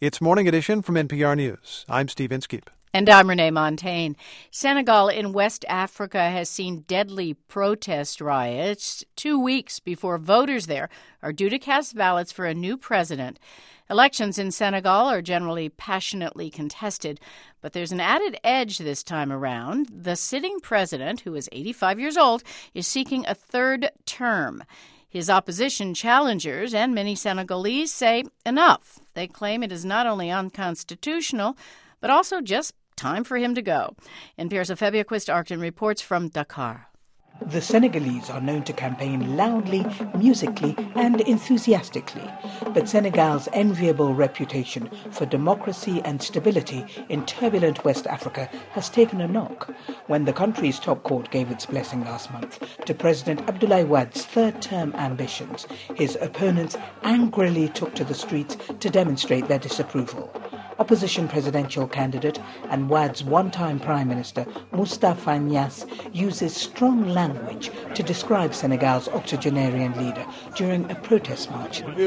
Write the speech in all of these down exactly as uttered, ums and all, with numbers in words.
It's Morning Edition from N P R News. I'm Steve Inskeep. And I'm Renee Montagne. Senegal in West Africa has seen deadly protest riots two weeks before voters there are due to cast ballots for a new president. Elections in Senegal are generally passionately contested, but there's an added edge this time around. The sitting president, who is eighty-five years old, is seeking a third term. His opposition challengers and many Senegalese say enough. They claim it is not only unconstitutional, but also just time for him to go. N P R's Afebia Quist-Arcton reports from Dakar. The Senegalese are known to campaign loudly, musically and enthusiastically, but Senegal's enviable reputation for democracy and stability in turbulent West Africa has taken a knock when the country's top court gave its blessing last month to President Abdoulaye Wade's third-term ambitions. His opponents angrily took to the streets to demonstrate their disapproval. Opposition presidential candidate and Wade's one-time Prime Minister, Moustapha Niasse, uses strong language to describe Senegal's octogenarian leader during a protest march. Let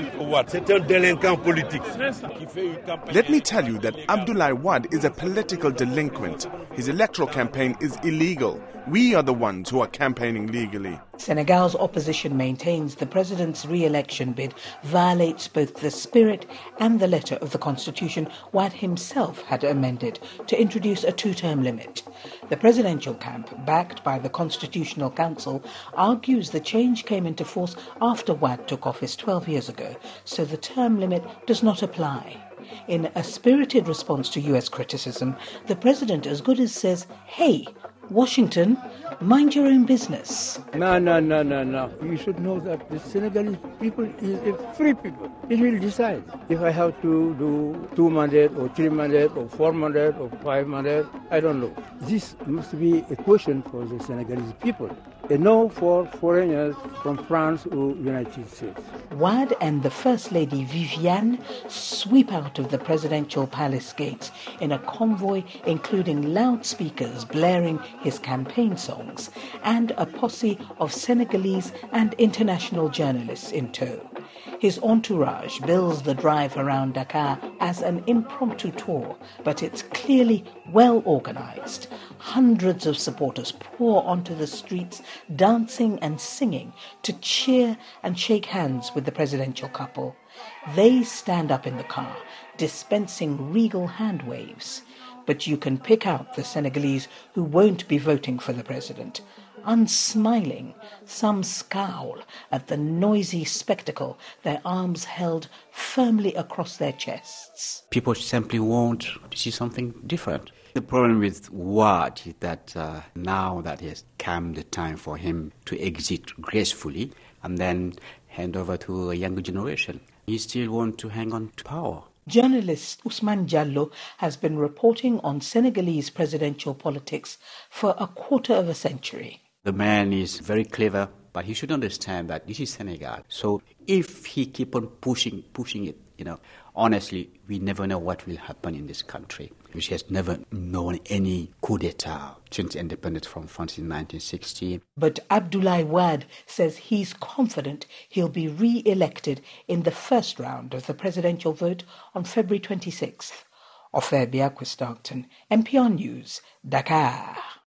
me tell you that Abdoulaye Wade is a political delinquent. His electoral campaign is illegal. We are the ones who are campaigning legally. Senegal's opposition maintains the president's re-election bid violates both the spirit and the letter of the constitution Wade himself had amended to introduce a two-term limit. The presidential camp, backed by the Constitutional Council, argues the change came into force after Wade took office twelve years ago, so the term limit does not apply. In a spirited response to U S criticism, the president as good as says, "Hey, Washington, mind your own business." No, no, no, no, no. You should know that the Senegalese people is a free people. It will decide if I have to do two mandates or three mandates or four mandates or five mandates. I don't know. This must be a question for the Senegalese people. A no for foreigners from France or United States. Wade and the First Lady Viviane sweep out of the presidential palace gates in a convoy including loudspeakers blaring his campaign songs and a posse of Senegalese and international journalists in tow. His entourage bills the drive around Dakar as an impromptu tour, but it's clearly well organized. Hundreds of supporters pour onto the streets, dancing and singing to cheer and shake hands with the presidential couple. They stand up in the car, dispensing regal hand waves. But you can pick out the Senegalese who won't be voting for the president. Unsmiling, some scowl at the noisy spectacle, their arms held firmly across their chests. People simply want to see something different. The problem with Wade is that uh, now that it has come the time for him to exit gracefully and then hand over to a younger generation, he still wants to hang on to power. Journalist Ousmane Diallo has been reporting on Senegalese presidential politics for a quarter of a century. The man is very clever, but he should understand that this is Senegal. So if he keep on pushing, pushing it, you know, honestly, we never know what will happen in this country, which has never known any coup d'etat since independence from France in nineteen sixty. But Abdoulaye Wade says he's confident he'll be re-elected in the first round of the presidential vote on February twenty-sixth. Afebia Quist-Arcton, N P R News, Dakar.